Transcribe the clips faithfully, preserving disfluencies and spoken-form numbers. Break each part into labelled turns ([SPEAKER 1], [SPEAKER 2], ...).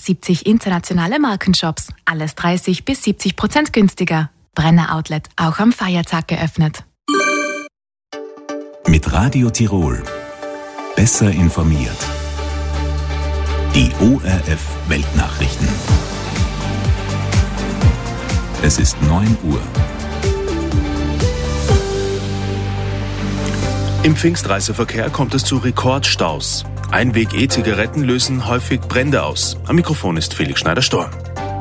[SPEAKER 1] siebzig internationale Markenshops. Alles dreißig bis siebzig Prozent günstiger. Brenner Outlet, auch am Feiertag geöffnet.
[SPEAKER 2] Mit Radio Tirol. Besser informiert. Die O R F Weltnachrichten. Es ist neun Uhr.
[SPEAKER 3] Im Pfingstreiseverkehr kommt es zu Rekordstaus. Einweg-E-Zigaretten lösen häufig Brände aus. Am Mikrofon ist Felix Schneider-Storm.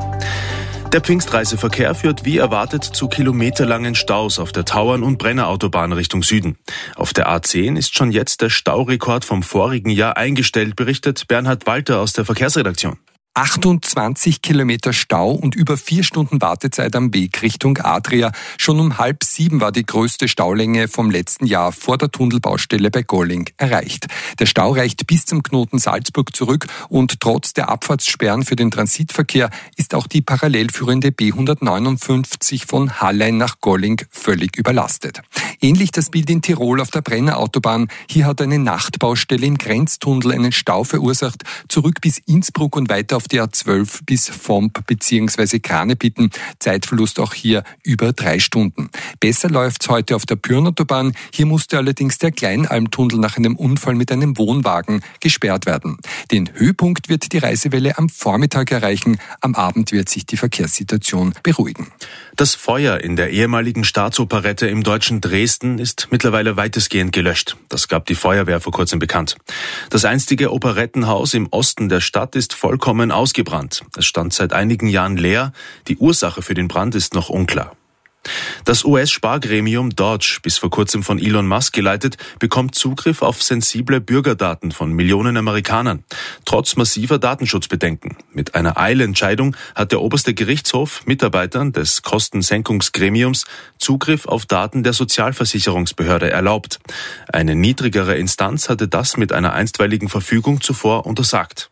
[SPEAKER 3] Der Pfingstreiseverkehr führt wie erwartet zu kilometerlangen Staus auf der Tauern- und Brennerautobahn Richtung Süden. Auf der A zehn ist schon jetzt der Staurekord vom vorigen Jahr eingestellt, berichtet Bernhard Walter aus der Verkehrsredaktion.
[SPEAKER 4] achtundzwanzig Kilometer Stau und über vier Stunden Wartezeit am Weg Richtung Adria. Schon um halb sieben war die größte Staulänge vom letzten Jahr vor der Tunnelbaustelle bei Golling erreicht. Der Stau reicht bis zum Knoten Salzburg zurück und trotz der Abfahrtssperren für den Transitverkehr ist auch die parallel führende B hundertneunundfünfzig von Hallein nach Golling völlig überlastet. Ähnlich das Bild in Tirol auf der Brennerautobahn. Hier hat eine Nachtbaustelle im Grenztunnel einen Stau verursacht. Zurück bis Innsbruck und weiter auf die A zwölf bis Vomp bzw. Kranebitten. Zeitverlust auch hier über drei Stunden. Besser läuft's heute auf der Pyrnautobahn. Hier musste allerdings der Kleinalmtunnel nach einem Unfall mit einem Wohnwagen gesperrt werden. Den Höhepunkt wird die Reisewelle am Vormittag erreichen. Am Abend wird sich die Verkehrssituation beruhigen.
[SPEAKER 3] Das Feuer in der ehemaligen Staatsoperette im deutschen Dresden ist mittlerweile weitestgehend gelöscht. Das gab die Feuerwehr vor kurzem bekannt. Das einstige Operettenhaus im Osten der Stadt ist vollkommen ausgebrannt. Es stand seit einigen Jahren leer. Die Ursache für den Brand ist noch unklar. Das U S-Spargremium Dodge, bis vor kurzem von Elon Musk geleitet, bekommt Zugriff auf sensible Bürgerdaten von Millionen Amerikanern, trotz massiver Datenschutzbedenken. Mit einer Eilentscheidung hat der oberste Gerichtshof Mitarbeitern des Kostensenkungsgremiums Zugriff auf Daten der Sozialversicherungsbehörde erlaubt. Eine niedrigere Instanz hatte das mit einer einstweiligen Verfügung zuvor untersagt.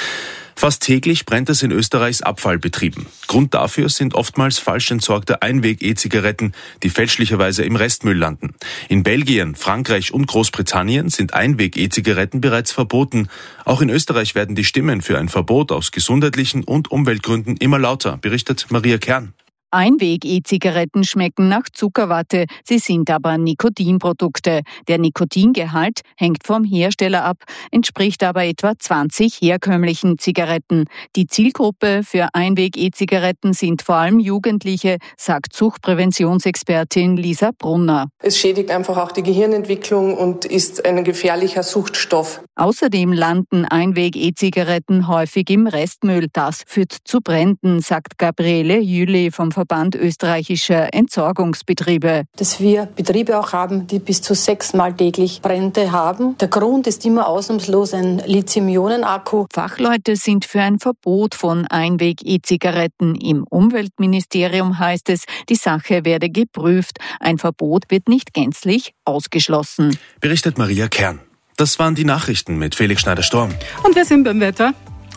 [SPEAKER 3] Fast täglich brennt es in Österreichs Abfallbetrieben. Grund dafür sind oftmals falsch entsorgte Einweg-E-Zigaretten, die fälschlicherweise im Restmüll landen. In Belgien, Frankreich und Großbritannien sind Einweg-E-Zigaretten bereits verboten. Auch in Österreich werden die Stimmen für ein Verbot aus gesundheitlichen und Umweltgründen immer lauter, berichtet Maria Kern.
[SPEAKER 5] Einweg-E-Zigaretten schmecken nach Zuckerwatte, sie sind aber Nikotinprodukte. Der Nikotingehalt hängt vom Hersteller ab, entspricht aber etwa zwanzig herkömmlichen Zigaretten. Die Zielgruppe für Einweg-E-Zigaretten sind vor allem Jugendliche, sagt Suchtpräventionsexpertin Lisa Brunner.
[SPEAKER 6] Es schädigt einfach auch die Gehirnentwicklung und ist ein gefährlicher Suchtstoff.
[SPEAKER 5] Außerdem landen Einweg-E-Zigaretten häufig im Restmüll. Das führt zu Bränden, sagt Gabriele Jüli vom Verband österreichischer Entsorgungsbetriebe.
[SPEAKER 7] Dass wir Betriebe auch haben, die bis zu sechsmal täglich Brände haben. Der Grund ist immer ausnahmslos ein Lithium-Ionen-Akku.
[SPEAKER 5] Fachleute sind für ein Verbot von Einweg-E-Zigaretten. Im Umweltministerium heißt es, die Sache werde geprüft. Ein Verbot wird nicht gänzlich ausgeschlossen.
[SPEAKER 3] Berichtet Maria Kern. Das waren die Nachrichten mit Felix Schneider-Storm.
[SPEAKER 8] Und wir sind beim Wetter.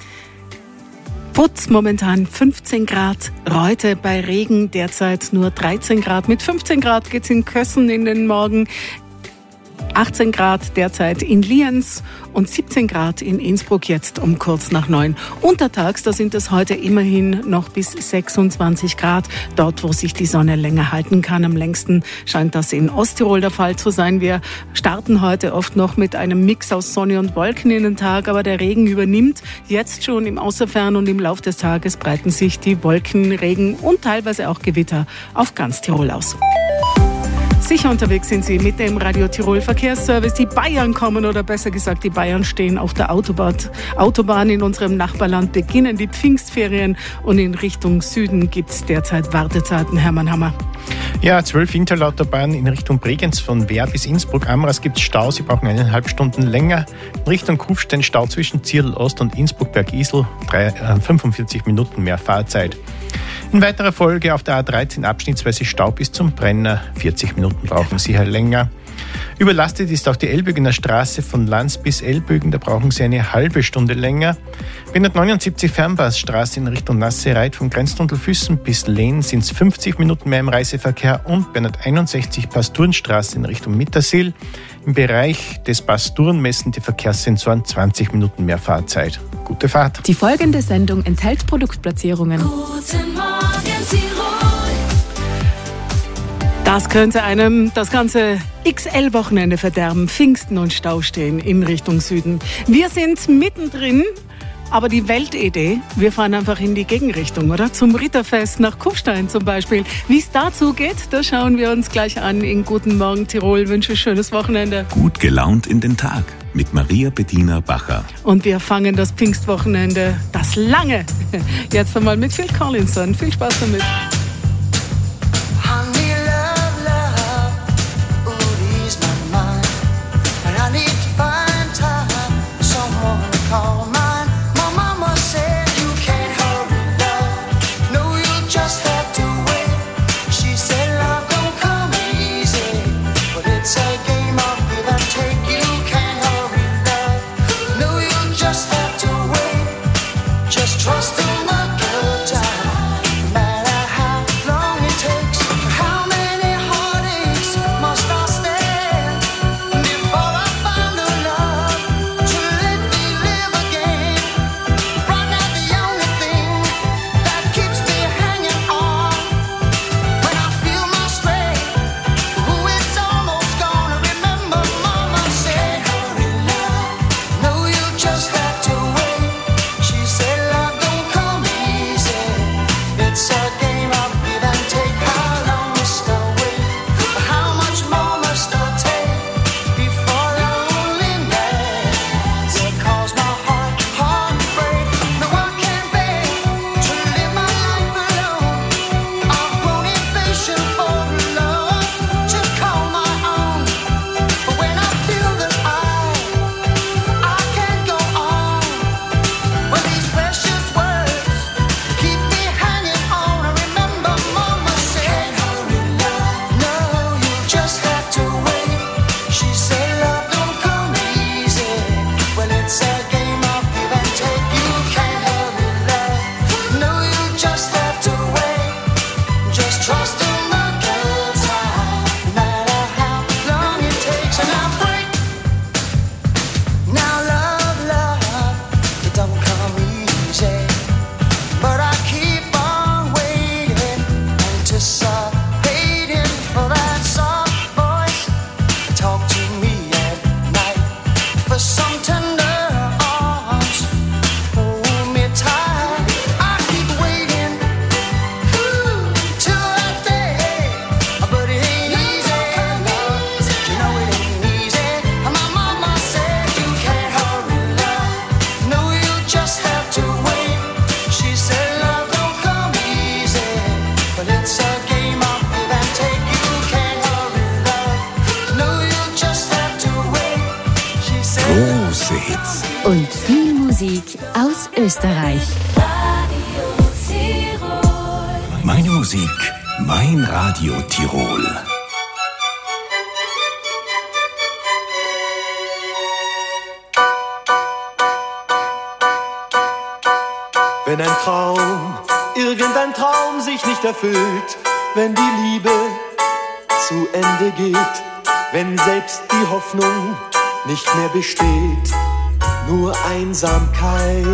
[SPEAKER 8] Putz momentan fünfzehn Grad, Reute bei Regen derzeit nur dreizehn Grad. Mit fünfzehn Grad geht's in Kössen in den Morgen. achtzehn Grad derzeit in Lienz und siebzehn Grad in Innsbruck jetzt um kurz nach neun. Untertags, da sind es heute immerhin noch bis sechsundzwanzig Grad. Dort, wo sich die Sonne länger halten kann. Am längsten scheint das in Osttirol der Fall zu sein. Wir starten heute oft noch mit einem Mix aus Sonne und Wolken in den Tag, aber der Regen übernimmt. Jetzt schon im Außerfern und im Lauf des Tages breiten sich die Wolken, Regen und teilweise auch Gewitter auf ganz Tirol aus. Sicher unterwegs sind Sie mit dem Radio Tirol Verkehrsservice. Die Bayern kommen, oder besser gesagt, die Bayern stehen auf der Autobahn. Autobahn in unserem Nachbarland beginnen die Pfingstferien und in Richtung Süden gibt es derzeit Wartezeiten. Hermann Hammer.
[SPEAKER 9] Ja, zwölf Interlautobahnen in Richtung Bregenz von Wehr bis Innsbruck. Amras gibt es Stau, Sie brauchen eineinhalb Stunden länger. In Richtung Kufstein Stau zwischen Zierl Ost und Innsbruck-Bergisel, fünfundvierzig Minuten mehr Fahrzeit. In weiterer Folge auf der A dreizehn abschnittsweise Stau bis zum Brenner, vierzig Minuten brauchen Sie hier länger. Überlastet ist auch die Elbögener Straße von Lanz bis Elbögen, da brauchen Sie eine halbe Stunde länger. B hundertneunundsiebzig Fernpassstraße in Richtung Nassereit von Grenztunnel Füssen bis Lehn sind es fünfzig Minuten mehr im Reiseverkehr und B hunderteinundsechzig Pasturenstraße in Richtung Mittersill. Im Bereich des Pasturen messen die Verkehrssensoren zwanzig Minuten mehr Fahrzeit. Gute Fahrt.
[SPEAKER 1] Die folgende Sendung enthält Produktplatzierungen.
[SPEAKER 8] Guten Morgen, Tirol. Das könnte einem das ganze X L-Wochenende verderben. Pfingsten und Staustehen in Richtung Süden. Wir sind mittendrin, aber die Weltidee, wir fahren einfach in die Gegenrichtung, oder? Zum Ritterfest nach Kufstein zum Beispiel. Wie es dazu geht, das schauen wir uns gleich an in Guten Morgen Tirol. Wünsche schönes Wochenende.
[SPEAKER 2] Gut gelaunt in den Tag mit Maria Bettina Bacher.
[SPEAKER 8] Und wir fangen das Pfingstwochenende, das lange, jetzt einmal mit Phil Collins an. Viel Spaß damit.
[SPEAKER 10] Trust in the good time, no matter how long it takes. How many heartaches must I stand before I find the love to let me live again? Right now the only thing that keeps me hanging on, when I feel my strength, ooh, it's almost gone. Remember Mama said, hurry love, no you just have to wait. She said love don't come easy. It's a game of give and take. How long must I wait? How much more must I take before loneliness will cause my heart, heart to break? No, I can't bear to live my life alone. I've grown impatient for love to call my own. But when I feel that I, I can't go on, when these precious words keep me hanging on, I remember Mama said, hurry love, no, you just have to wait. She said love don't come easy. Well, it's a game of give and take. You can't hurry love, no, you just have to wait. Just trust in the good time, no matter how long it takes. And I break. Now love, love, it don't come easy. But I keep on waiting, anticipating for that soft voice to talk to me at night, for some tender arms, hold me tight. I keep waiting, ooh, till that day, but it ain't easy, love. You know it ain't easy. My mama said you can't hurry love, no you just have to wait. She said love don't come easy, but it's a game of give and take. You can't hurry love, no you just have to wait. She said
[SPEAKER 2] Große Hits.
[SPEAKER 11] Und viel Musik aus Österreich.
[SPEAKER 2] Meine Musik, mein Radio Tirol.
[SPEAKER 10] wenn ein Traum, irgendein Traum sich nicht erfüllt, wenn die Liebe zu Ende geht, wenn selbst die Hoffnung nicht mehr besteht, nur Einsamkeit.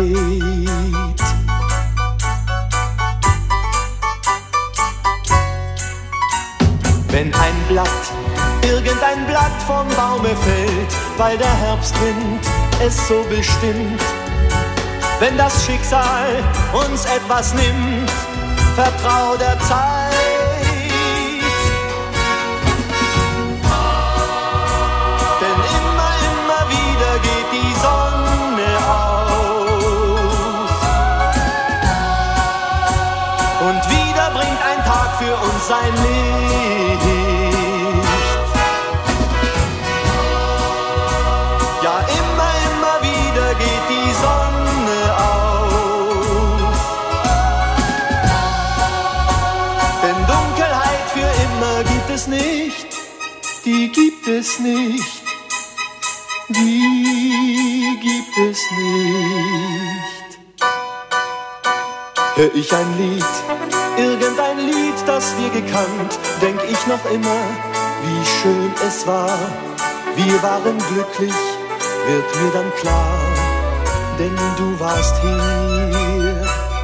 [SPEAKER 10] Wenn ein Blatt, irgendein Blatt vom Baume fällt, weil der Herbstwind es so bestimmt, wenn das Schicksal uns etwas nimmt, vertrau der Zeit. Denn immer, immer wieder geht die Sonne auf und wieder bringt ein Tag für uns sein Licht. Ja, immer, immer wieder geht die Sonne auf, denn Dunkelheit für immer gibt es nicht, die gibt es
[SPEAKER 12] es nicht, die gibt es nicht. Hör ich ein Lied, irgendein Lied, das wir gekannt, denk ich noch immer, wie schön es war. Wir waren glücklich, wird mir dann klar, denn du warst hier.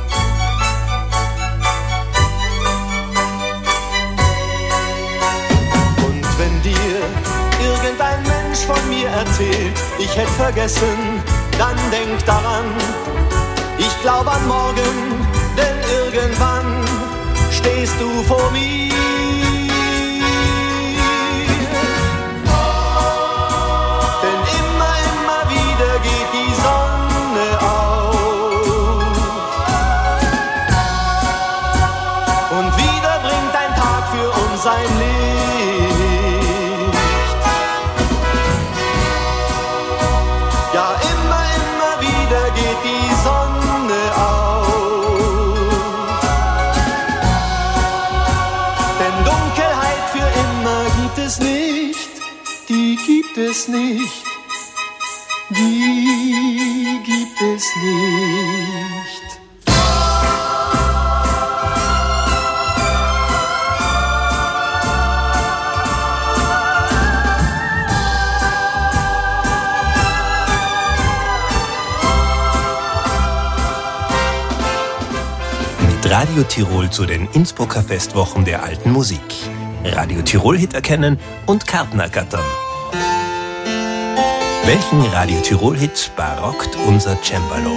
[SPEAKER 12] Und wenn dir irgendein Mensch von mir erzählt, ich hätte vergessen, dann denk daran, ich glaub an morgen, denn irgendwann stehst du vor mir. Denn immer, immer wieder geht die Sonne auf. Und wieder bringt ein Tag für uns sein Licht. Ja, immer, immer wieder geht die Sonne auf. Es nicht, die gibt es nicht, die gibt es nicht.
[SPEAKER 13] Mit Radio Tirol zu den Innsbrucker Festwochen der alten Musik. Radio Tirol Hit erkennen und Karten ergattern. Welchen Radio Tirol Hit barockt unser Cembalo?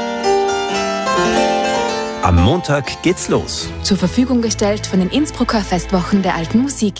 [SPEAKER 13] Am Montag geht's los.
[SPEAKER 1] Zur Verfügung gestellt von den Innsbrucker Festwochen der alten Musik.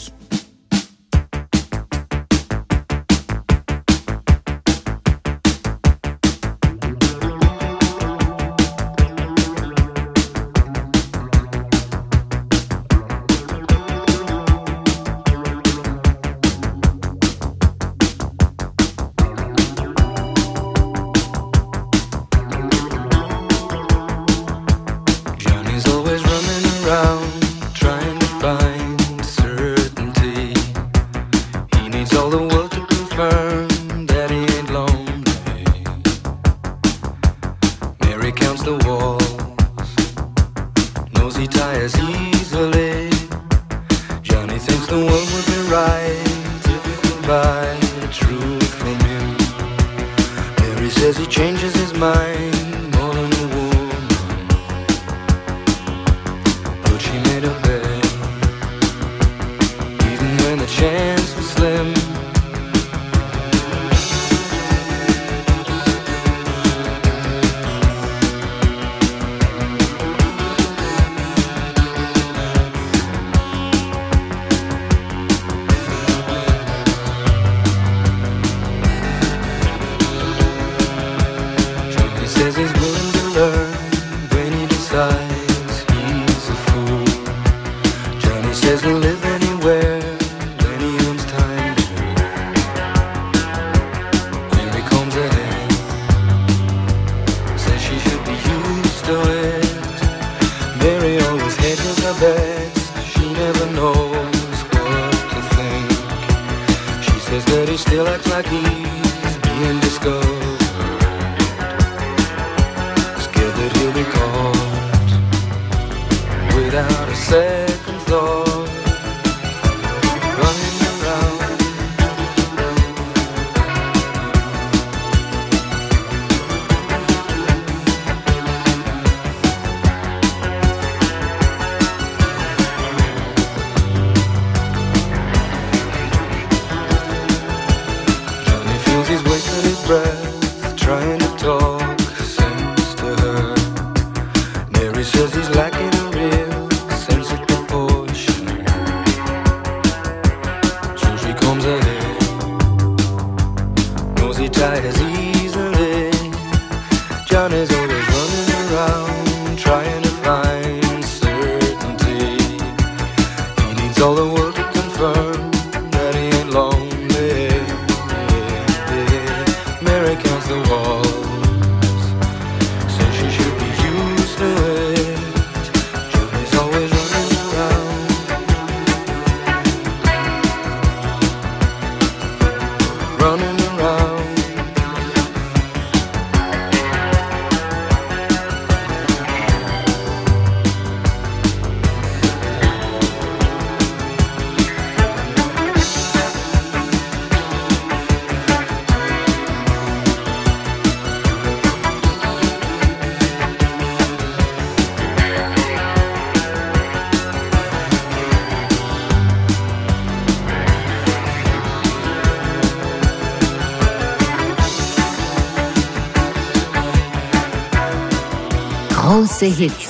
[SPEAKER 11] Große Hits.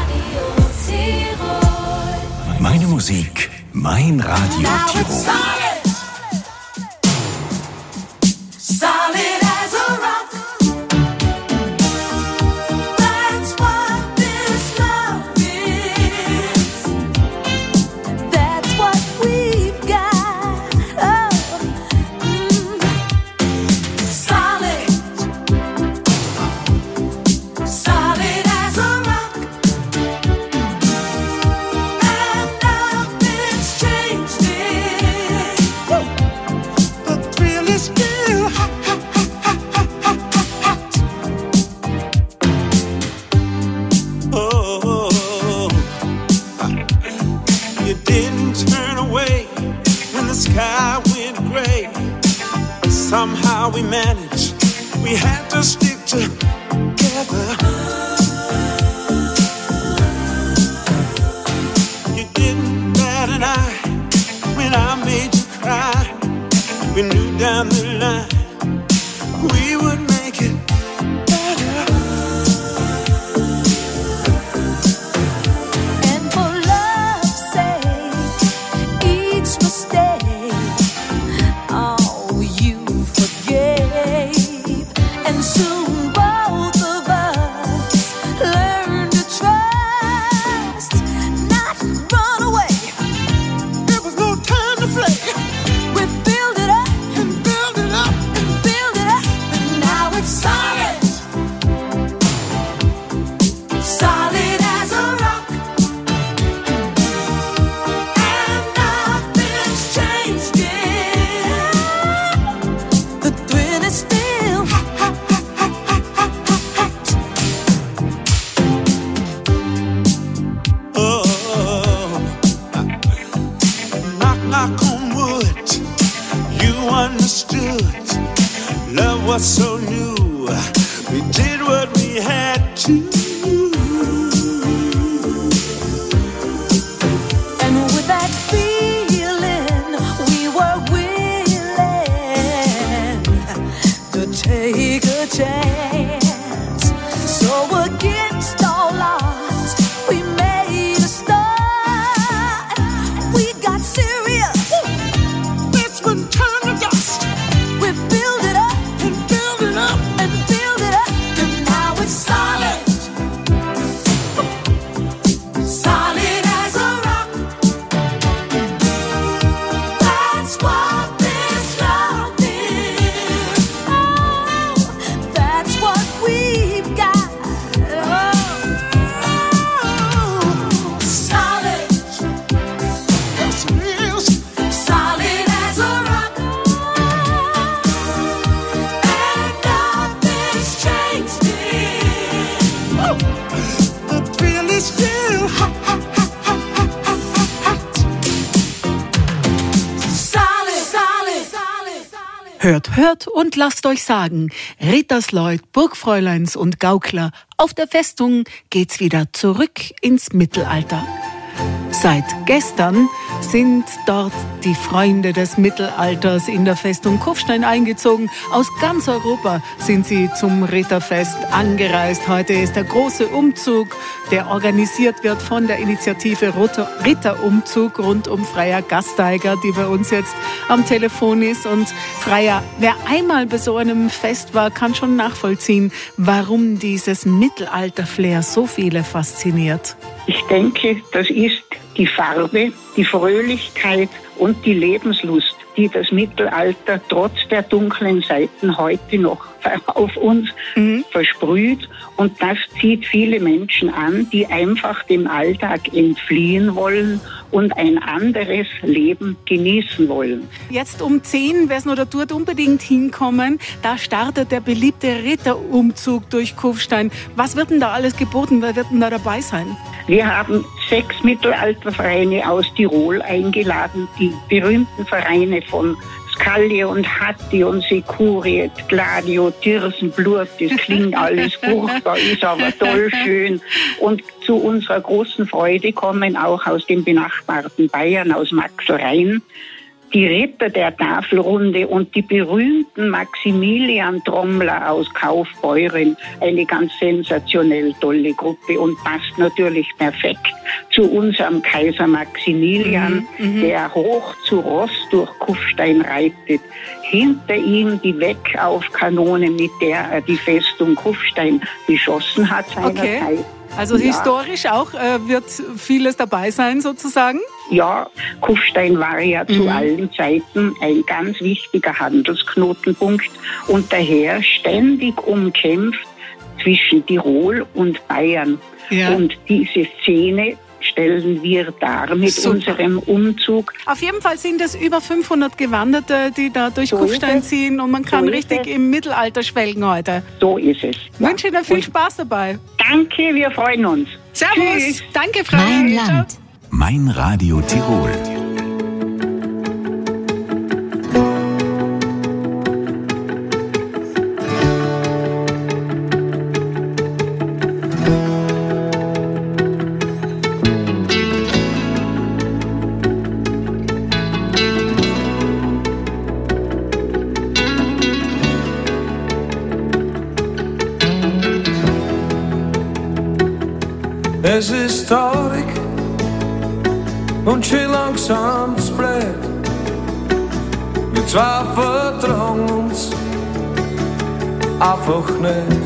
[SPEAKER 2] Meine Musik, mein Radio Tirol.
[SPEAKER 14] Somehow we managed, we had to stick together. You didn't bat an eye when I made you cry. We knew down the line we would make it better.
[SPEAKER 10] And for love's sake, each mistake, oh, you forgave, and soon both of us learned to trust, not run away.
[SPEAKER 14] There was no time to play.
[SPEAKER 10] We build it up and build it up and build it up, and now it's solid, solid as a rock, and nothing's changed it. The thrill is still
[SPEAKER 14] Oh, knock, knock on wood. You understood. Love was so new. We did what we had to.
[SPEAKER 10] And with that feeling, we were willing to take a chance. So against all odds, we made a start. We got serious.
[SPEAKER 14] That's when time to dust.
[SPEAKER 10] We build it up and build it up and build it up, and now it's solid, solid as a rock. That's what this love is. Oh, that's what we've got. Oh, solid,
[SPEAKER 14] Yes, it is.
[SPEAKER 10] solid as a rock, and nothing's changed it.
[SPEAKER 14] The thrill is still hot.
[SPEAKER 10] Solid, solid, solid, solid.
[SPEAKER 8] Hört, hört und lasst euch sagen, Rittersleut, Burgfräuleins und Gaukler, auf der Festung geht's wieder zurück ins Mittelalter. Seit gestern sind dort die Freunde des Mittelalters in der Festung Kufstein eingezogen. Aus ganz Europa sind sie zum Ritterfest angereist. Heute ist der große Umzug, der organisiert wird von der Initiative Ritter- Ritterumzug rund um Freya Gasteiger, die bei uns jetzt am Telefon ist. Und Freya, wer einmal bei so einem Fest war, kann schon nachvollziehen, warum dieses Mittelalter-Flair so viele fasziniert.
[SPEAKER 15] Ich denke, das ist die Farbe, die Fröhlichkeit und die Lebenslust, die das Mittelalter trotz der dunklen Seiten heute noch auf uns mhm. versprüht. Und das zieht viele Menschen an, die einfach dem Alltag entfliehen wollen und ein anderes Leben genießen wollen.
[SPEAKER 8] Jetzt um zehn, wer es noch da tut, unbedingt hinkommen. Da startet der beliebte Ritterumzug durch Kufstein. Was wird denn da alles geboten? Wer wird denn da dabei sein?
[SPEAKER 15] Wir haben sechs Mittelaltervereine aus Tirol eingeladen, die berühmten Vereine von Skalje und Hatti und Securiet, Gladio, Tirsen, Blut, das klingt alles furchtbar, ist aber toll schön. Und zu unserer großen Freude kommen auch aus dem benachbarten Bayern, aus Maxl-Rhein, die Ritter der Tafelrunde und die berühmten Maximilian-Trommler aus Kaufbeuren. Eine ganz sensationell tolle Gruppe und passt natürlich perfekt zu unserem Kaiser Maximilian, mhm, der hoch zu Ross durch Kufstein reitet. Hinter ihm die Weckaufkanone, mit der er die Festung Kufstein beschossen hat seinerzeit.
[SPEAKER 8] Okay. Also ja. Historisch auch äh, wird vieles dabei sein sozusagen?
[SPEAKER 15] Ja, Kufstein war ja mhm. zu allen Zeiten ein ganz wichtiger Handelsknotenpunkt und daher ständig umkämpft zwischen Tirol und Bayern. Ja. Und diese Szene stellen wir dar mit Super. unserem Umzug.
[SPEAKER 8] Auf jeden Fall sind es über fünfhundert Gewanderte, die da durch so Kufstein ziehen und man kann so richtig im Mittelalter schwelgen heute.
[SPEAKER 15] So ist es.
[SPEAKER 8] Ich ja. wünsche Ihnen viel und Spaß dabei.
[SPEAKER 15] Danke, wir freuen uns.
[SPEAKER 8] Servus. Tschüss. Danke, Frau.
[SPEAKER 2] Mein Land. Mein Radio Tirol.
[SPEAKER 12] Es ist traurig und schön langsam spät. Wir zwei vertrauen uns einfach nicht.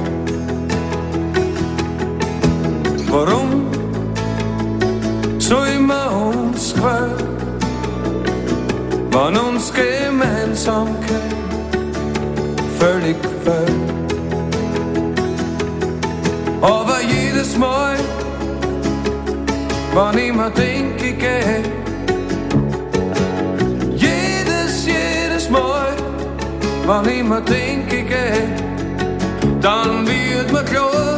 [SPEAKER 12] Warum soll man uns quälen, wenn uns Gemeinsamkeit völlig fehlt? Aber jedes Mal, wann ich mir denke, ich geh, jedes, jedes Mal, wann ich mir denke, ich geh, dann wird mir klar,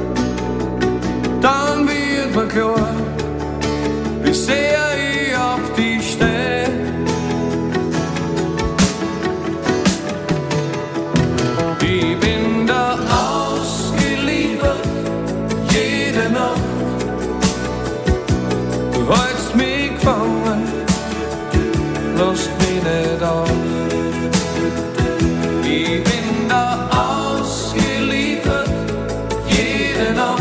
[SPEAKER 12] dann wird mir klar, wie sehr ich auf dich steh. Ich bin da ausgeliefert, jede Nacht. Du hältst mich gefangen, lass mich nicht auf. Ich bin da ausgeliefert, jede Nacht.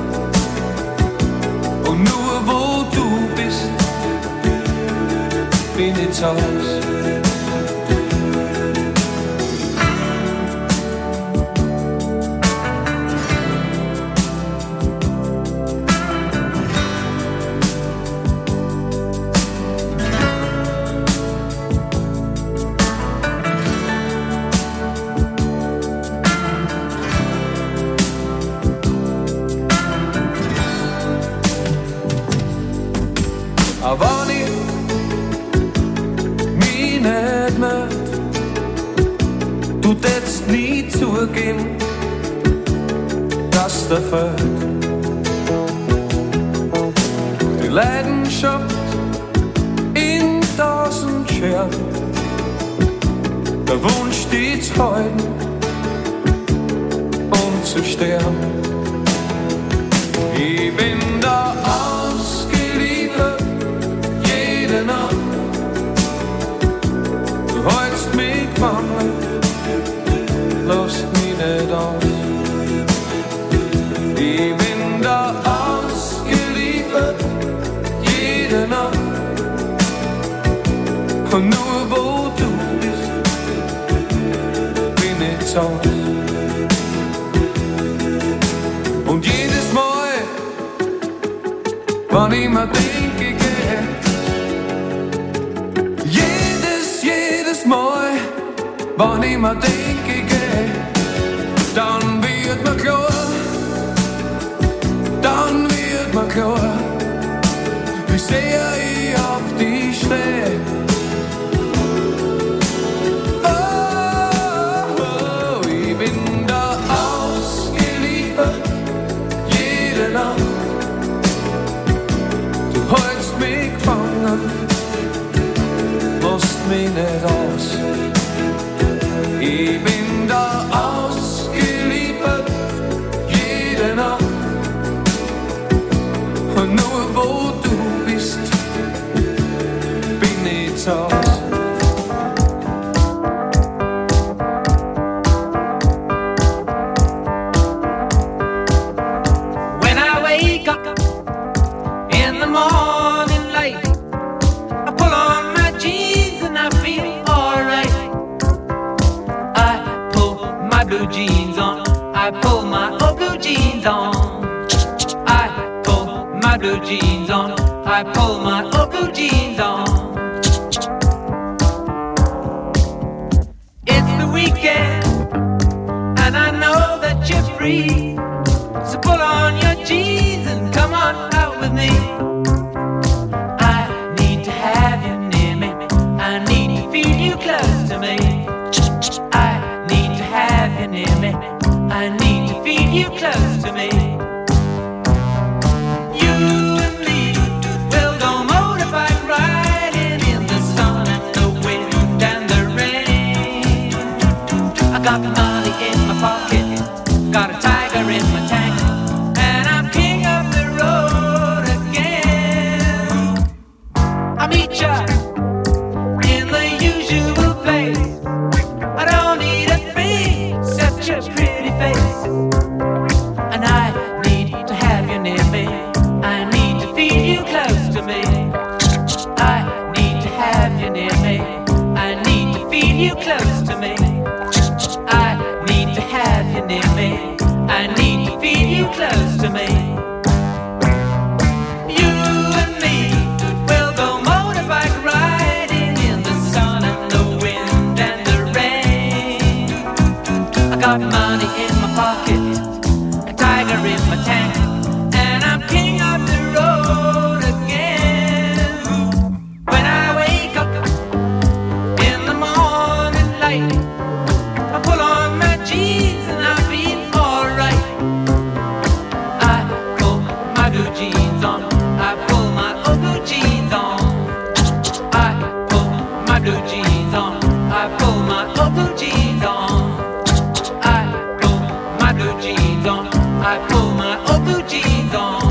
[SPEAKER 12] Und nur wo du bist, bin ich zu Haus. Aber ich mich nicht möcht, du tätst nie zugeben, dass der fehlt. Die Leidenschaft in tausend Scherben, der Wunsch, die zu halten und zu sterben. Ich bin da ausgeliefert, jede Nacht. Du hältst mich gefangen, lass mich nicht aus. Ich bin da ausgeliefert, jede Nacht. Und nur wo du bist, bin ich zu Haus. Und jedes Mal, wann ich mir denke, geh, jedes, jedes Mal, wann ich mir denke, geh, dann wird mir klar, dann wird mir klar, wie sehr ich auf dich steh. Oh, oh, ich bin da ausgeliefert, jede Nacht. Du hältst mich gefangen, lässt mich nicht aus. Ich bin da ausgeliefert, jede Nacht. Und nur wo du bist, bin ich zu Haus.
[SPEAKER 16] wake up in the morning light, I pull on my jeans and I feel alright. I pull my blue jeans on, I pull my old blue jeans on. I pull my blue jeans on, I pull my old blue jeans on. It's the weekend and I know that you're free, so pull on your jeans and come on out with me. I need to have you near me, I need to feel you close to me. I need to have you near me, I need to feel you close to me. You and me will go motorbike riding in the sun and the wind and the rain. I got money in my pocket, got a tiger in my tank, and I'm king of the road again. I meet ya in the usual place, I don't need a thing except your pretty face. And I need to have you near me, I need to feel you close to me. I need to have you near me, I need to feel you close to me. I need to have you near me, I need to feel you close to me. You and me will go motorbike riding in the sun and the wind and the rain. I got money in my pocket, a tiger in my tank, and I'm king of the road again. When I wake up in the morning light, I pull on my jeans and I feel alright. I pull my blue jeans on, I pull my old blue jeans on. I pull my blue jeans on, I pull my old blue jeans on. I pull my blue jeans on, I pull my old blue jeans on.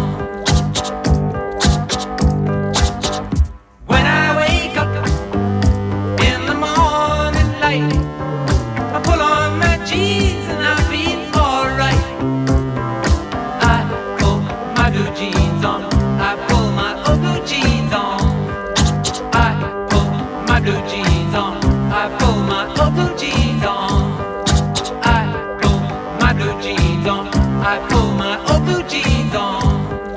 [SPEAKER 16] When I wake up in the morning light, I pull on my jeans and I feel alright. I pull my blue jeans on, I pull my old blue jeans on. I pull my blue jeans on, I pull my old blue jeans on. I pull my blue jeans on, I pull my old blue jeans on.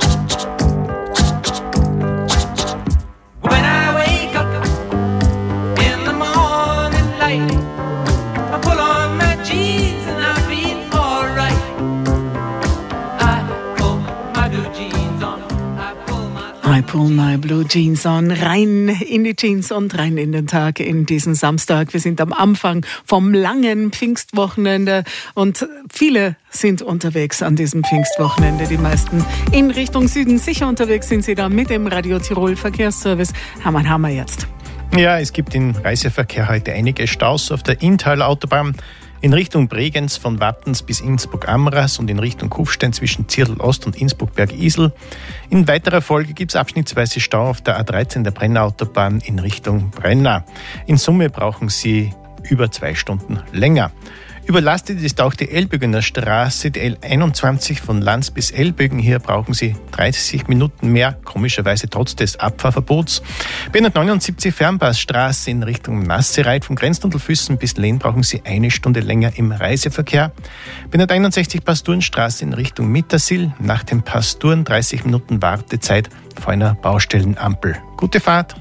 [SPEAKER 16] When I wake up in the morning light, I pull on my jeans and I feel alright. I pull my blue jeans on, I pull my
[SPEAKER 8] I pull my blue jeans on, rein in die Jeans und rein in den Tag, in diesen Samstag. Wir sind am Anfang vom langen Pfingstwochenende und viele sind unterwegs an diesem Pfingstwochenende. Die meisten in Richtung Süden. Sicher unterwegs sind sie da mit dem Radio Tirol Verkehrsservice. Hermann Hammer jetzt.
[SPEAKER 9] Ja, es gibt im Reiseverkehr heute einige Staus auf der Inntaler Autobahn. In Richtung Bregenz von Wattens bis Innsbruck-Amras und in Richtung Kufstein zwischen Zirl Ost und Innsbruck-Bergisel. In weiterer Folge gibt es abschnittsweise Stau auf der A dreizehn der Brenner-Autobahn in Richtung Brenner. In Summe brauchen Sie über zwei Stunden länger. Überlastet ist auch die Elbögener Straße, die L einundzwanzig von Lanz bis Elbögen. Hier brauchen Sie dreißig Minuten mehr, komischerweise trotz des Abfahrverbots. B hundertneunundsiebzig Fernpassstraße in Richtung Massereit von Grenztunnelfüssen bis Lehn brauchen Sie eine Stunde länger im Reiseverkehr. B hunderteinundsechzig Pasturenstraße in Richtung Mittersill, nach dem Pasturen dreißig Minuten Wartezeit vor einer Baustellenampel. Gute Fahrt!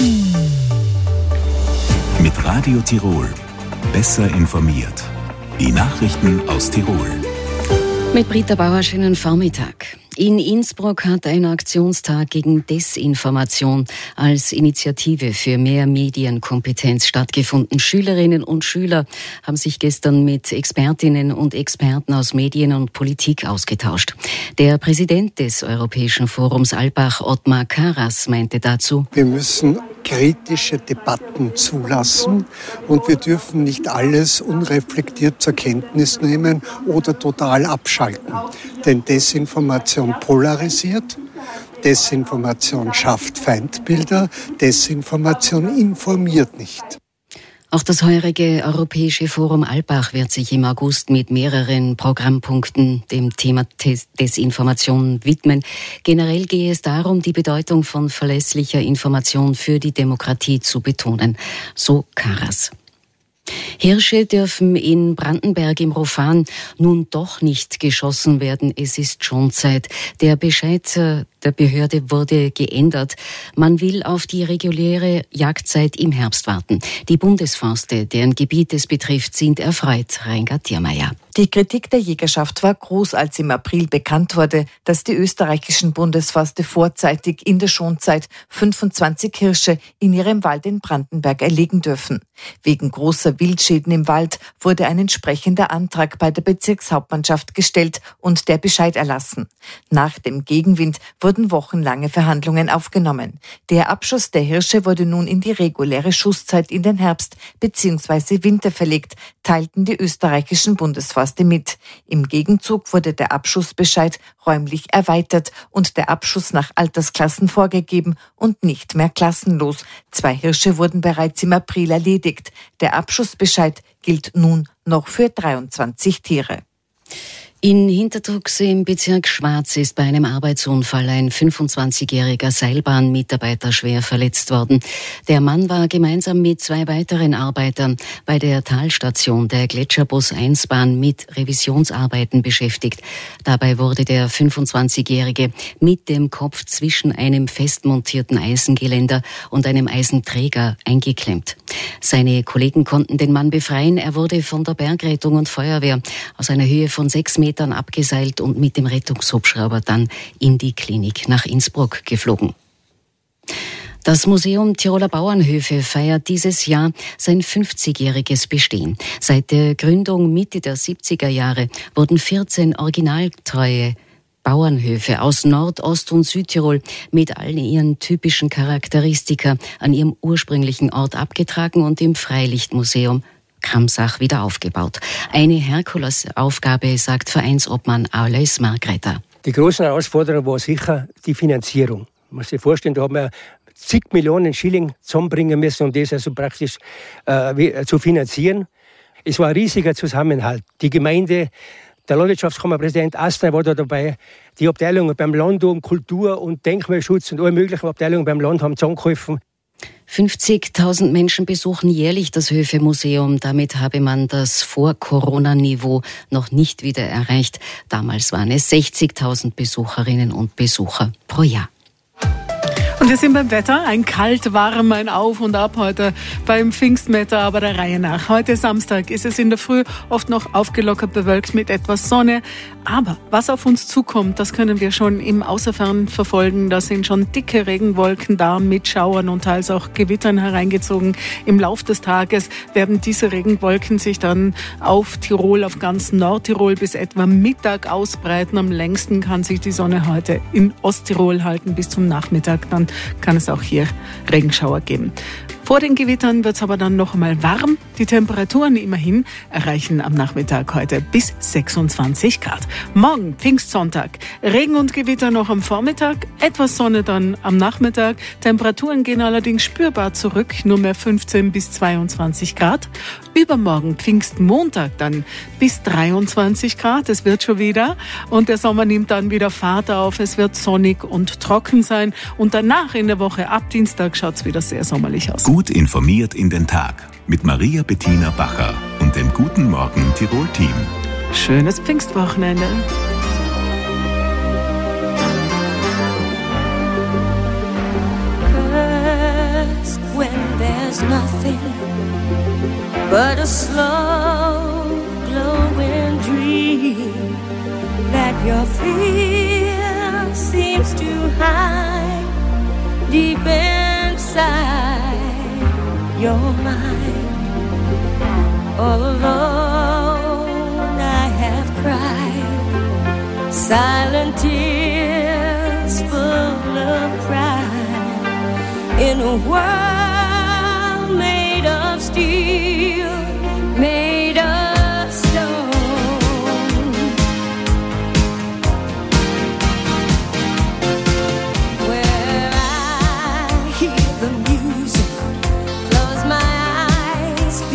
[SPEAKER 2] Mit Radio Tirol. Besser informiert. Die Nachrichten aus Tirol.
[SPEAKER 11] Mit Britta Bauer, schönen Vormittag. In Innsbruck hat ein Aktionstag gegen Desinformation als Initiative für mehr Medienkompetenz stattgefunden. Schülerinnen und Schüler haben sich gestern mit Expertinnen und Experten aus Medien und Politik ausgetauscht. Der Präsident des Europäischen Forums Albach, Ottmar Karas, meinte dazu:
[SPEAKER 17] Wir müssen kritische Debatten zulassen und wir dürfen nicht alles unreflektiert zur Kenntnis nehmen oder total abschalten. Denn Desinformation polarisiert, Desinformation schafft Feindbilder, Desinformation informiert nicht.
[SPEAKER 11] Auch das heurige Europäische Forum Alpbach wird sich im August mit mehreren Programmpunkten dem Thema Desinformation widmen. Generell gehe es darum, die Bedeutung von verlässlicher Information für die Demokratie zu betonen. So Karas. Hirsche dürfen in Brandenberg im Rofan nun doch nicht geschossen werden. Es ist schon Zeit. Der Bescheid der Behörde wurde geändert. Man will auf die reguläre Jagdzeit im Herbst warten. Die Bundesforste, deren Gebiet es betrifft, sind erfreut. Reingard Thiermeier.
[SPEAKER 18] Die Kritik der Jägerschaft war groß, als im April bekannt wurde, dass die österreichischen Bundesforste vorzeitig in der Schonzeit fünfundzwanzig Hirsche in ihrem Wald in Brandenberg erlegen dürfen. Wegen großer Wildschäden im Wald wurde ein entsprechender Antrag bei der Bezirkshauptmannschaft gestellt und der Bescheid erlassen. Nach dem Gegenwind wurden wochenlange Verhandlungen aufgenommen. Der Abschuss der Hirsche wurde nun in die reguläre Schusszeit in den Herbst bzw. Winter verlegt, teilten die österreichischen Bundesforste mit. Im Gegenzug wurde der Abschussbescheid räumlich erweitert und der Abschuss nach Altersklassen vorgegeben und nicht mehr klassenlos. Zwei Hirsche wurden bereits im April erledigt. Der Abschussbescheid gilt nun noch für dreiundzwanzig Tiere.
[SPEAKER 11] In Hintertruxi im Bezirk Schwarz ist bei einem Arbeitsunfall ein fünfundzwanzigjähriger Seilbahnmitarbeiter schwer verletzt worden. Der Mann war gemeinsam mit zwei weiteren Arbeitern bei der Talstation der Gletscherbus eins Bahn mit Revisionsarbeiten beschäftigt. Dabei wurde der fünfundzwanzigjährige mit dem Kopf zwischen einem festmontierten Eisengeländer und einem Eisenträger eingeklemmt. Seine Kollegen konnten den Mann befreien. Er wurde von der Bergrettung und Feuerwehr aus einer Höhe von sechs Metern abgeseilt und mit dem Rettungshubschrauber dann in die Klinik nach Innsbruck geflogen. Das Museum Tiroler Bauernhöfe feiert dieses Jahr sein fünfzigjähriges Bestehen. Seit der Gründung Mitte der siebziger Jahre wurden vierzehn originaltreue Bauernhöfe aus Nord-, Ost- und Südtirol mit all ihren typischen Charakteristika an ihrem ursprünglichen Ort abgetragen und im Freilichtmuseum Kramsach wieder aufgebaut. Eine Herkulesaufgabe, sagt Vereinsobmann Alois Margreiter.
[SPEAKER 19] Die große Herausforderung war sicher die Finanzierung. Man muss sich vorstellen, da haben wir zig Millionen Schilling zusammenbringen müssen, um das also praktisch äh, zu finanzieren. Es war ein riesiger Zusammenhalt. Die Gemeinde, der Landwirtschaftskammerpräsident Astner war da dabei. Die Abteilungen beim Land um Kultur und Denkmalschutz und alle möglichen Abteilungen beim Land haben zusammengeholfen.
[SPEAKER 11] fünfzigtausend Menschen besuchen jährlich das Höfe-Museum. Damit habe man das Vor-Corona-Niveau noch nicht wieder erreicht. Damals waren es sechzigtausend Besucherinnen und Besucher pro Jahr.
[SPEAKER 8] Und wir sind beim Wetter, ein kalt, warm, ein Auf und Ab heute beim Pfingstwetter, aber der Reihe nach. Heute Samstag ist es in der Früh oft noch aufgelockert bewölkt mit etwas Sonne. Aber was auf uns zukommt, das können wir schon im Außerfern verfolgen. Da sind schon dicke Regenwolken da mit Schauern und teils auch Gewittern hereingezogen. Im Lauf des Tages werden diese Regenwolken sich dann auf Tirol, auf ganz Nordtirol bis etwa Mittag ausbreiten. Am längsten kann sich die Sonne heute in Osttirol halten bis zum Nachmittag. Dann kann es auch hier Regenschauer geben. Vor den Gewittern wird es aber dann noch einmal warm. Die Temperaturen immerhin erreichen am Nachmittag heute bis sechsundzwanzig Grad. Morgen, Pfingstsonntag, Regen und Gewitter noch am Vormittag, etwas Sonne dann am Nachmittag. Temperaturen gehen allerdings spürbar zurück, nur mehr fünfzehn bis zweiundzwanzig Grad. Übermorgen, Pfingstmontag, dann bis dreiundzwanzig Grad. Es wird schon wieder und der Sommer nimmt dann wieder Fahrt auf. Es wird sonnig und trocken sein und danach in der Woche ab Dienstag schaut es wieder sehr sommerlich aus.
[SPEAKER 2] Gut informiert in den Tag mit Maria Bettina Bacher und dem Guten Morgen Tirol-Team.
[SPEAKER 8] Schönes Pfingstwochenende.
[SPEAKER 20] First, when there's nothing but a slow glowing dream that your fear seems to hide deep inside your mind. All alone I have cried silent tears full of pride in a world made of steel, made of stone. Where I hear the music, close my eyes,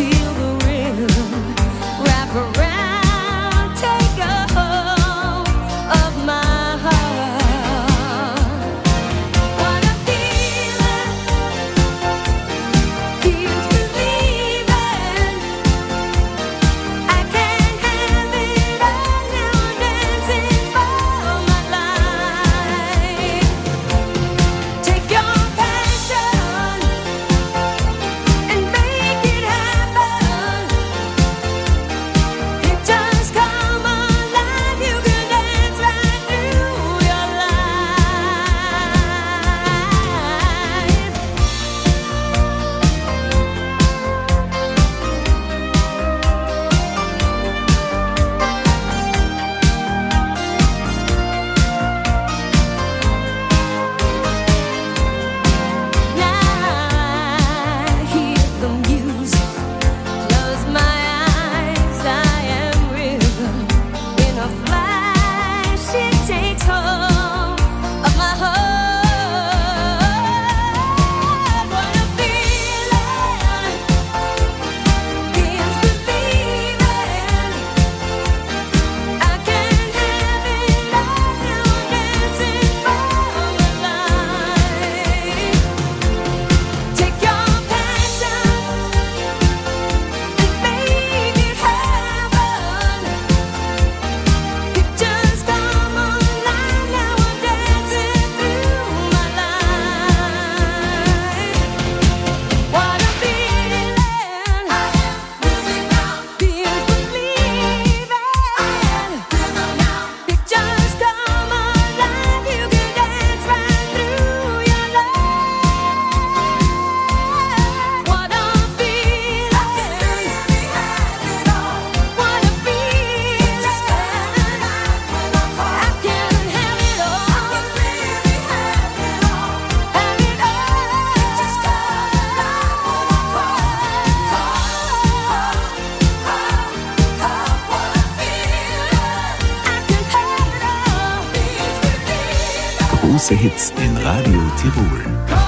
[SPEAKER 2] Große Hits in Radio Tirol.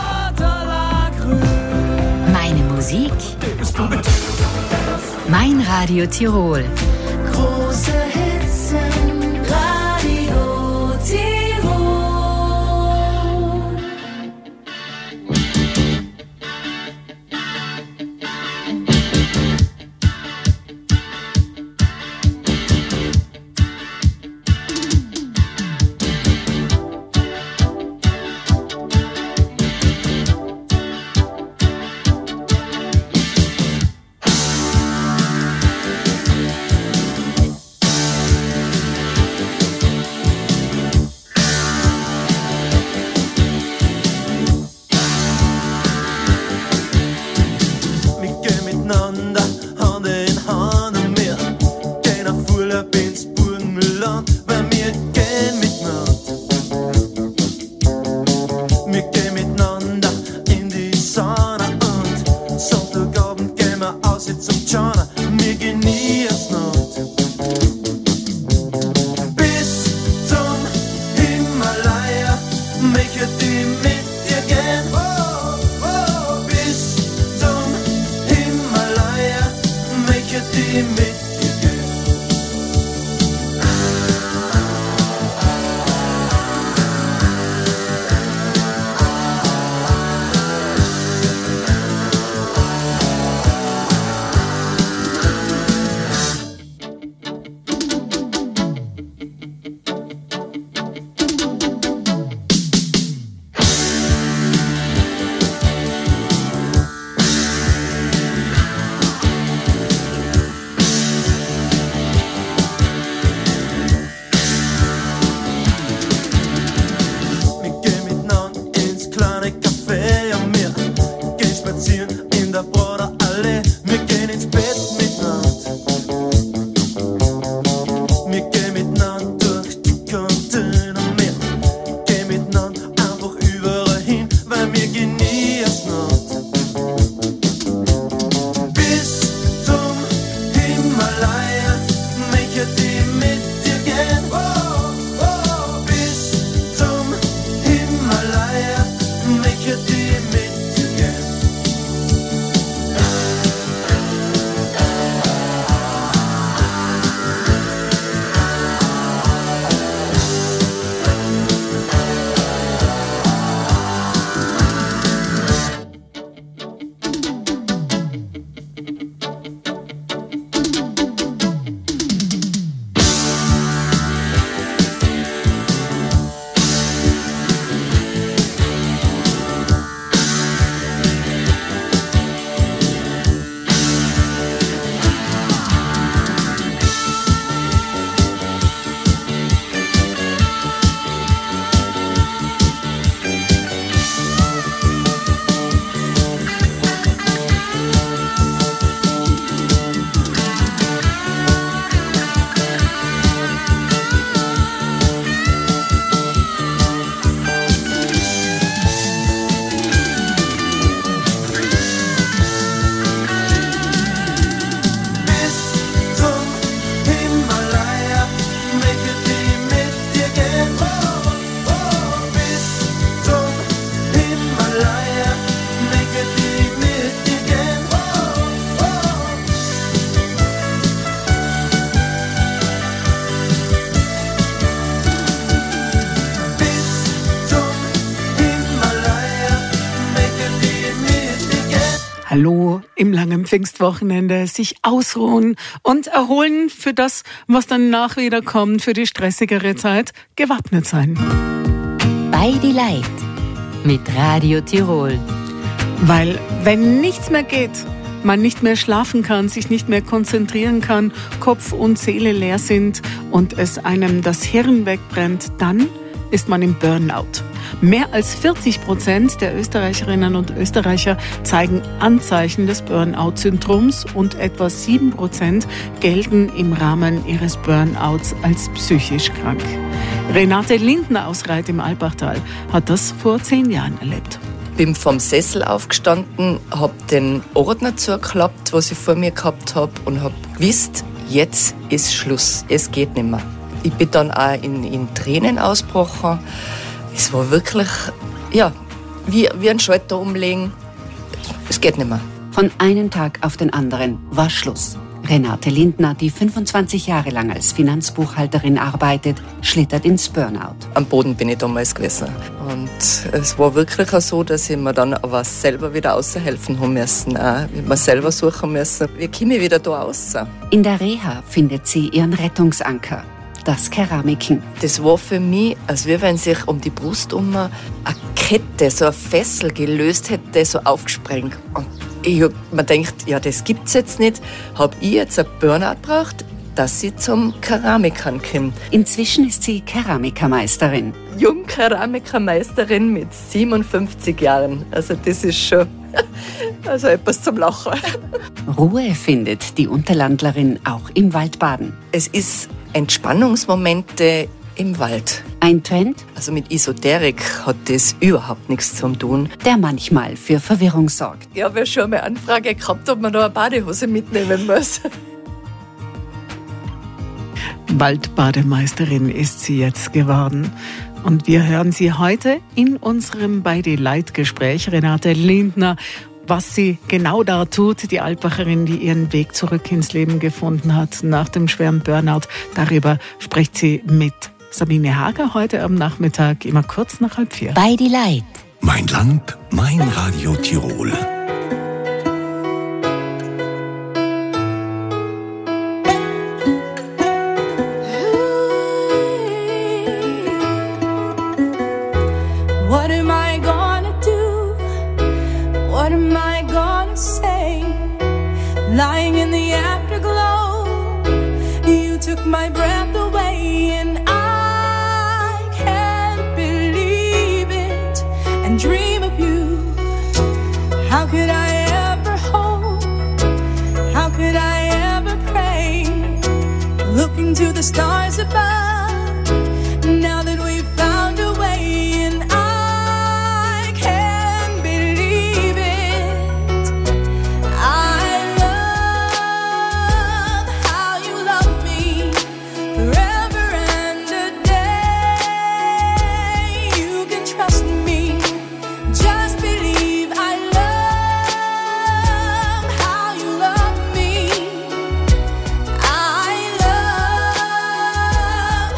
[SPEAKER 1] Meine Musik, mein Radio Tirol.
[SPEAKER 20] Große Hits in Radio Tirol.
[SPEAKER 8] Hallo im langen Pfingstwochenende, sich ausruhen und erholen für das, was danach wieder kommt, für die stressigere Zeit, gewappnet sein.
[SPEAKER 1] Bei die Leid mit Radio Tirol.
[SPEAKER 8] Weil wenn nichts mehr geht, man nicht mehr schlafen kann, sich nicht mehr konzentrieren kann, Kopf und Seele leer sind und es einem das Hirn wegbrennt, dann ist man im Burnout. Mehr als vierzig Prozent der Österreicherinnen und Österreicher zeigen Anzeichen des Burnout-Syndroms und etwa sieben Prozent gelten im Rahmen ihres Burnouts als psychisch krank. Renate Lindner aus Reit im Alpachtal hat das vor zehn Jahren erlebt.
[SPEAKER 21] Bin vom Sessel aufgestanden, hab den Ordner zugeklappt, was ich vor mir gehabt hab, und hab gewusst, jetzt ist Schluss, es geht nicht mehr. Ich bin dann auch in, in Tränen ausgebrochen. Es war wirklich, ja, wie, wie ein Schalter umlegen. Es geht nicht mehr.
[SPEAKER 4] Von einem Tag auf den anderen war Schluss. Renate Lindner, die fünfundzwanzig Jahre lang als Finanzbuchhalterin arbeitet, schlittert ins Burnout.
[SPEAKER 21] Am Boden bin ich damals gewesen. Und es war wirklich auch so, dass ich mir dann aber selber wieder aushelfen haben müssen. Auch mir selber suchen müssen. Wie komme ich wieder da raus?
[SPEAKER 4] In der Reha findet sie ihren Rettungsanker. Das Keramiken.
[SPEAKER 21] Das war für mich, als wenn sich um die Brust um eine Kette, so ein Fessel gelöst hätte, so aufgesprengt. Und ich hab mir gedacht, ja, das gibt's jetzt nicht. Habe ich jetzt ein Burnout gebraucht, dass sie zum Keramikern kommt.
[SPEAKER 4] Inzwischen ist sie Keramikermeisterin.
[SPEAKER 21] Jungkeramikermeisterin mit siebenundfünfzig Jahren. Also das ist schon also etwas zum Lachen.
[SPEAKER 4] Ruhe findet die Unterlandlerin auch im Waldbaden.
[SPEAKER 21] Es ist Entspannungsmomente im Wald.
[SPEAKER 4] Ein Trend?
[SPEAKER 21] Also mit Esoterik hat das überhaupt nichts zu tun.
[SPEAKER 4] Der manchmal für Verwirrung sorgt.
[SPEAKER 21] Ich habe ja schon mal eine Anfrage gehabt, ob man da eine Badehose mitnehmen muss.
[SPEAKER 8] Waldbademeisterin ist sie jetzt geworden. Und wir hören sie heute in unserem Beide-Leit-Gespräch, Renate Lindner, was sie genau da tut, die Alpacherin, die ihren Weg zurück ins Leben gefunden hat nach dem schweren Burnout. Darüber spricht sie mit Sabine Hager heute am Nachmittag, immer kurz nach halb vier.
[SPEAKER 4] Beide-Leit.
[SPEAKER 2] Mein Land, mein Radio Tirol.
[SPEAKER 20] What am I gonna do? What am I gonna say? Lying in the afterglow, you took my breath away, and I can't believe it and dream of you. How could I ever hope? How could I ever pray? Looking to the stars above, now that we've found a way, and I can't believe it. I love how you love me forever and a day. You can trust me, just believe. I love how you love me. I love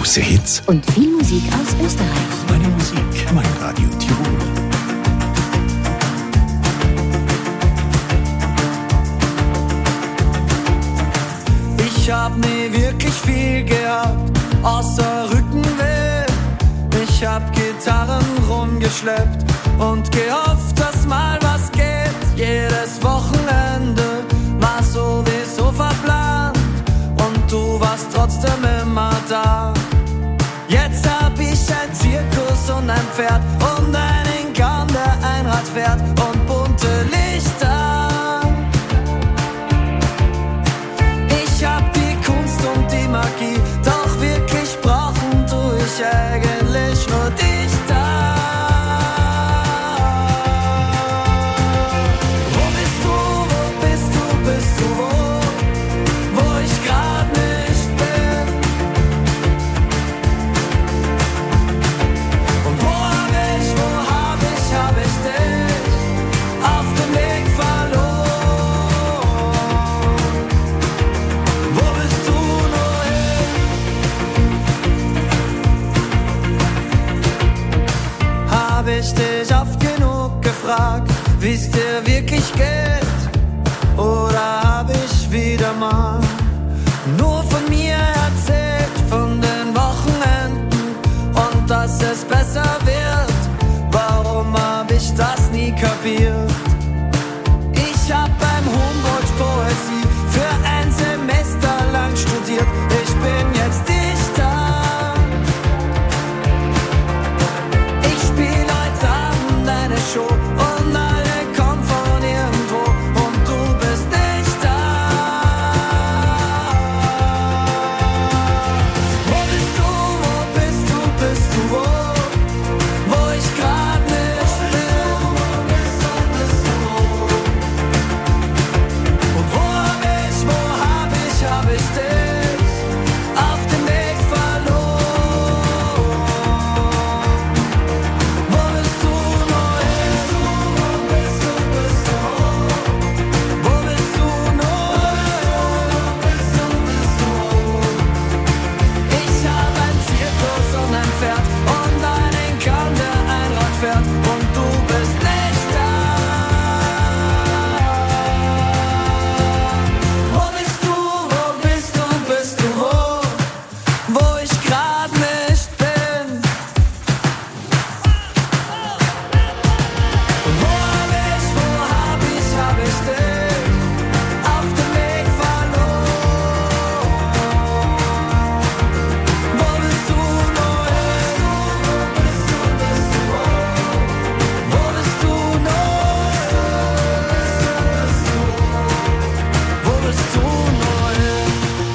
[SPEAKER 2] Große Hits.
[SPEAKER 6] Und viel Musik aus Österreich.
[SPEAKER 2] Meine Musik, mein Radio Tirol.
[SPEAKER 22] Ich hab nie wirklich viel gehabt, außer Rückenweh. Ich hab Gitarren rumgeschleppt und gehofft, dass mal was geht. Jedes Wochenende war sowieso verplant und du warst trotzdem immer da. Jetzt hab ich ein Zirkus und ein Pferd und einen Kahn, der Einrad fährt und bunte Lichter. Ich hab die Kunst und die Magie, doch wirklich brauchen tu ich eigentlich nur dich da. Wo bist du, wo bist du, bist du wo, wo ich grad nicht bin? Und wo hab ich, wo hab ich, hab ich dich auf dem Weg verloren? Wo bist du nur hin? Hab ich dich oft genug gefragt, wie's dir wirklich geht? Oder hab ich wieder mal nur von mir erzählt, von den Wochenenden und dass es besser wird? Warum hab ich das nie kapiert? Ich hab beim Humboldt Poesie für ein Semester lang studiert. Ich bin jetzt Dichter. Ich spiel heute Abend eine Show und alle kommen von irgendwo und du bist nicht da. Wo bist du, wo bist du, bist du wo, wo ich grad nicht bin? Und wo hab ich, wo hab ich, hab ich dich auf dem Weg verloren? Wo bist du nur hin? Wo bist du, bist du wo? Wo bist du nur hin? Bist du, bist du wo? Ich hab ein Zirkus und ein Pferd und einen Kahn, der Einrad fährt und du bist nicht da. Wo bist du, wo bist du, bist du wo, wo ich grad nicht bin? Und wo hab ich, wo hab ich, hab ich dich auf dem Weg verloren? Wo bist du nur hin? Wo bist du, bist du wo? Wo bist du nur hin? Wo bist du nur hin?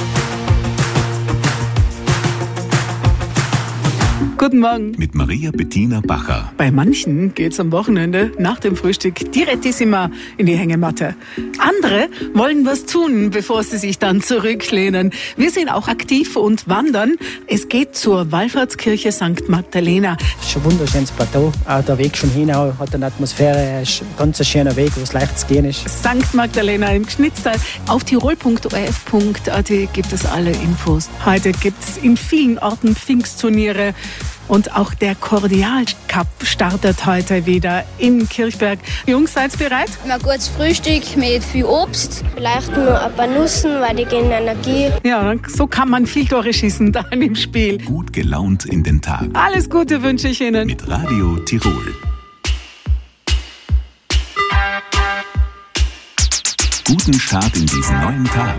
[SPEAKER 8] Guten Morgen.
[SPEAKER 2] Mit Maria Bettina Bacher.
[SPEAKER 8] Bei manchen geht's am Wochenende nach dem Frühstück direttissima in die Hängematte. Andere wollen was tun, bevor sie sich dann zurücklehnen. Wir sind auch aktiv und wandern. Es geht zur Wallfahrtskirche Sankt Magdalena.
[SPEAKER 23] Das ist ein wunderschönes Plateau. Auch der Weg schon hin hat eine Atmosphäre. Es ist ein ganz schöner Weg, wo es leicht zu gehen ist.
[SPEAKER 8] Sankt Magdalena im Gschnitztal. Auf tirol punkt o r f punkt a t gibt es alle Infos. Heute gibt's in vielen Orten Pfingstturniere. Und auch der Kordial Cup startet heute wieder in Kirchberg. Jungs, seid ihr bereit?
[SPEAKER 24] Ein gutes Frühstück mit viel Obst, vielleicht nur ein paar Nüssen, weil die geben Energie.
[SPEAKER 8] Ja, so kann man viel Tore schießen dann im Spiel.
[SPEAKER 2] Gut gelaunt in den Tag.
[SPEAKER 8] Alles Gute wünsche ich Ihnen.
[SPEAKER 2] Mit Radio Tirol. Guten Start in diesen neuen Tag.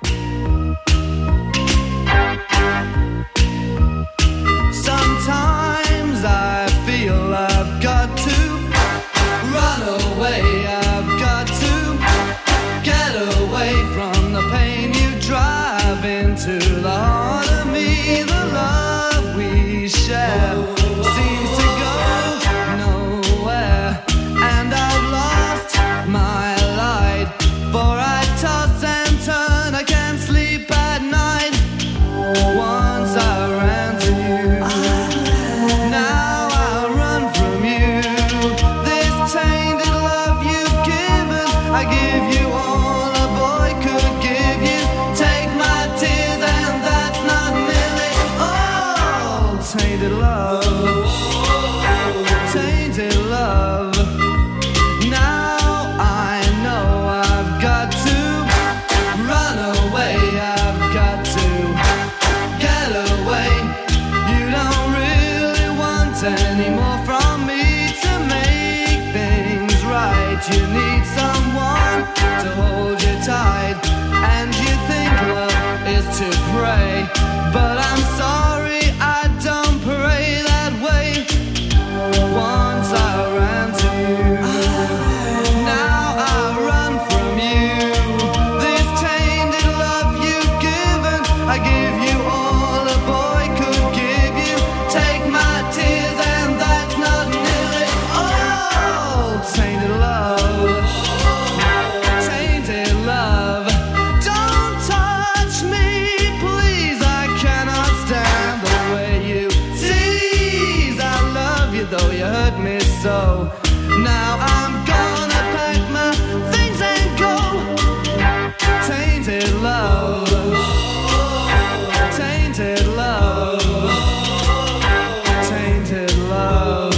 [SPEAKER 22] Sometimes I feel I've got to run away. I've got to get away from the pain you drive into the heart of me. The love we share seems to go nowhere, and I've lost my light, for I toss and turn you need someone to hold you tight, and you think love is to pray, but I'm sorry, I don't pray that way. Once I ran to you, now I run from you. This tainted love you've given, I give you all a boy could give you. Take my tears and that's not nearly all. Tainted love, tainted love. Don't touch me, please, I cannot stand the way you tease. I love you though you hurt me so. Now I'm gonna pack my things and go. Tainted love, tainted love, tainted love,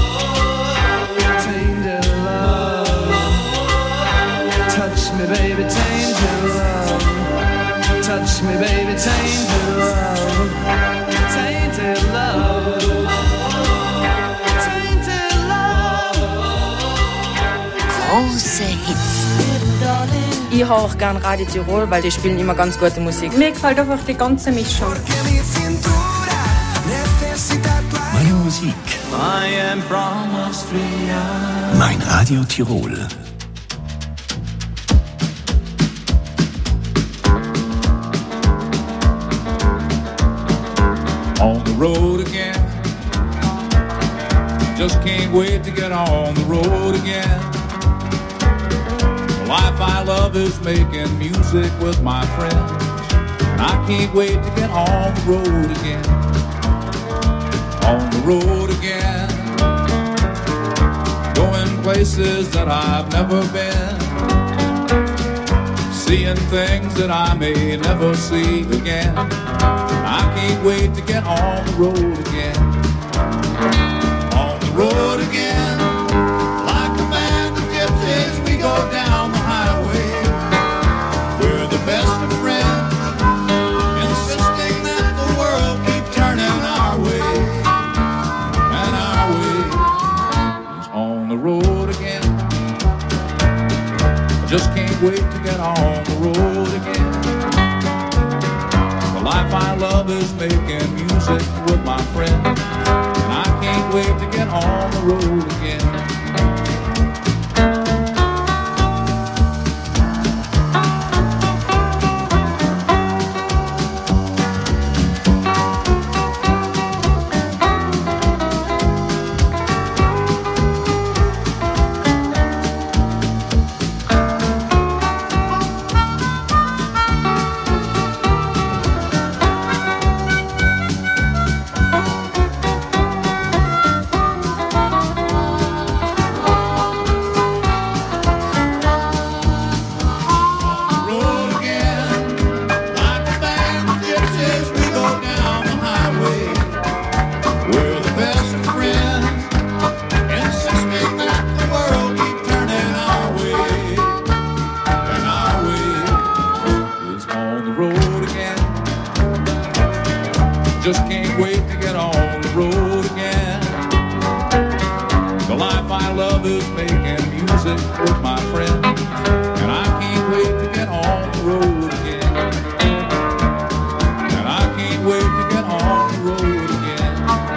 [SPEAKER 22] tainted love. Touch me, baby, tainted love. Touch me, baby, tainted love. Tainted love. Tainted love.
[SPEAKER 6] Große Hits.
[SPEAKER 3] Ich höre auch gern Radio Tirol, weil die spielen immer ganz gute Musik. Mir gefällt einfach die ganze Mischung.
[SPEAKER 2] Meine Musik.
[SPEAKER 22] I am from Austria.
[SPEAKER 2] Mein Radio Tirol.
[SPEAKER 5] On the road again. Just can't wait to get on the road again. The life I love is making music with my friends. And I can't wait to get on the road again. On the road again. Going places that I've never been. Seeing things that I may never see again. I can't wait to get on the road again. On the road again. Like a band of gypsies, we go down the highway. We're the best of friends, insisting that the world keep turning our way. And our way is on the road again. I just can't wait to get on the road again. The life I love is making music with my friends. And I can't wait to get on the road again. Just can't wait to get on the road again. The life I love is making music with my friends. And I can't wait to get on the road again. And I can't wait to get on the road again.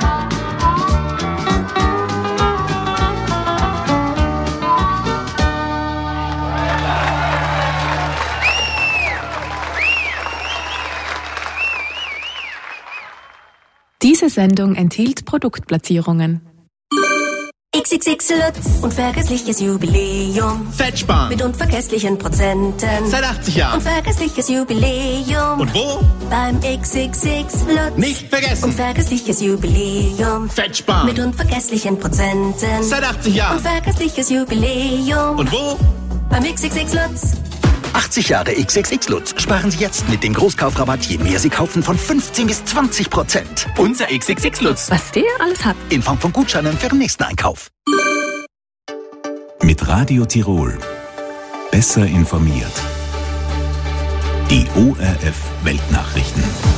[SPEAKER 1] Diese Sendung enthielt Produktplatzierungen.
[SPEAKER 7] X X X Lutz, unvergessliches Jubiläum.
[SPEAKER 13] Fettspan.
[SPEAKER 7] Mit unvergesslichen Prozenten.
[SPEAKER 13] Seit achtzig Jahren.
[SPEAKER 7] Unvergessliches Jubiläum.
[SPEAKER 13] Und wo?
[SPEAKER 7] Beim X X X Lutz.
[SPEAKER 13] Nicht vergessen.
[SPEAKER 7] Unvergessliches Jubiläum.
[SPEAKER 13] Fettspan.
[SPEAKER 7] Mit unvergesslichen Prozenten.
[SPEAKER 13] Seit achtzig Jahren.
[SPEAKER 7] Unvergessliches Jubiläum.
[SPEAKER 13] Und wo?
[SPEAKER 7] Beim X X X Lutz.
[SPEAKER 25] achtzig Jahre X X X Lutz. Sparen Sie jetzt mit dem Großkaufrabatt, je mehr Sie kaufen, von fünfzehn bis zwanzig Prozent.
[SPEAKER 13] Unser X X X Lutz.
[SPEAKER 1] Was der alles hat.
[SPEAKER 25] In Form von Gutscheinen für den nächsten Einkauf.
[SPEAKER 2] Mit Radio Tirol. Besser informiert. Die O R F Weltnachrichten.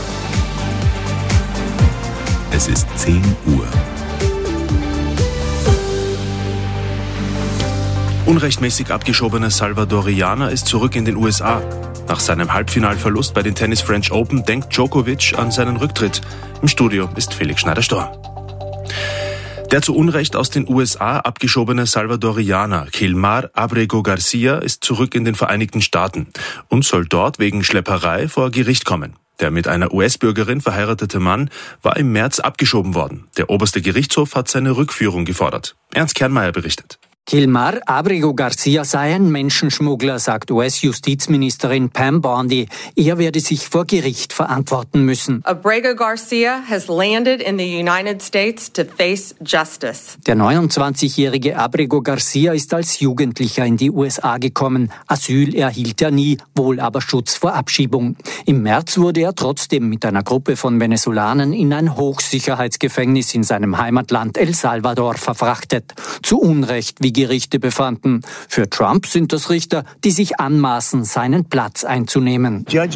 [SPEAKER 2] Es ist zehn Uhr.
[SPEAKER 10] Unrechtmäßig abgeschobener Salvadorianer ist zurück in den U S A. Nach seinem Halbfinalverlust bei den Tennis French Open denkt Djokovic an seinen Rücktritt. Im Studio ist Felix Schneider-Storm. Der zu Unrecht aus den U S A abgeschobene Salvadorianer Gilmar Abrego Garcia ist zurück in den Vereinigten Staaten und soll dort wegen Schlepperei vor Gericht kommen. Der mit einer U S-Bürgerin verheiratete Mann war im März abgeschoben worden. Der oberste Gerichtshof hat seine Rückführung gefordert. Ernst Kernmeier berichtet.
[SPEAKER 12] Gilmar Abrego Garcia sei ein Menschenschmuggler, sagt U S-Justizministerin Pam Bondi. Er werde sich vor Gericht verantworten müssen.
[SPEAKER 14] Abrego Garcia has landed in the United States to face justice.
[SPEAKER 12] Der neunundzwanzigjährige Abrego Garcia ist als Jugendlicher in die U S A gekommen. Asyl erhielt er nie, wohl aber Schutz vor Abschiebung. Im März wurde er trotzdem mit einer Gruppe von Venezolanen in ein Hochsicherheitsgefängnis in seinem Heimatland El Salvador verfrachtet. Zu Unrecht, wie Gerichte befanden. Für Trump sind das Richter, die sich anmaßen, seinen Platz einzunehmen. Der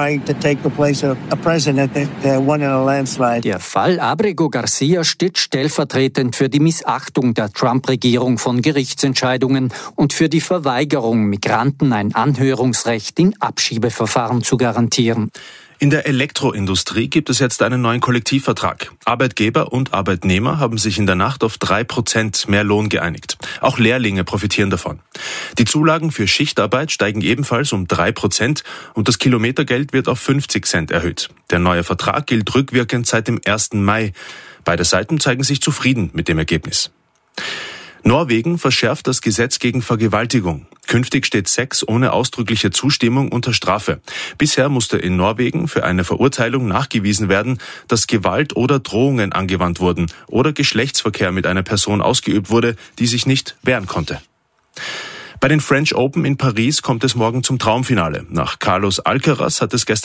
[SPEAKER 12] Fall Abrego Garcia steht stellvertretend für die Missachtung der Trump-Regierung von Gerichtsentscheidungen und für die Verweigerung, Migranten ein Anhörungsrecht in Abschiebeverfahren zu garantieren.
[SPEAKER 10] In der Elektroindustrie gibt es jetzt einen neuen Kollektivvertrag. Arbeitgeber und Arbeitnehmer haben sich in der Nacht auf drei Prozent mehr Lohn geeinigt. Auch Lehrlinge profitieren davon. Die Zulagen für Schichtarbeit steigen ebenfalls um drei Prozent und das Kilometergeld wird auf fünfzig Cent erhöht. Der neue Vertrag gilt rückwirkend seit dem ersten Mai. Beide Seiten zeigen sich zufrieden mit dem Ergebnis. Norwegen verschärft das Gesetz gegen Vergewaltigung. Künftig steht Sex ohne ausdrückliche Zustimmung unter Strafe. Bisher musste in Norwegen für eine Verurteilung nachgewiesen werden, dass Gewalt oder Drohungen angewandt wurden oder Geschlechtsverkehr mit einer Person ausgeübt wurde, die sich nicht wehren konnte. Bei den French Open in Paris kommt es morgen zum Traumfinale. Nach Carlos Alcaraz hat es gestern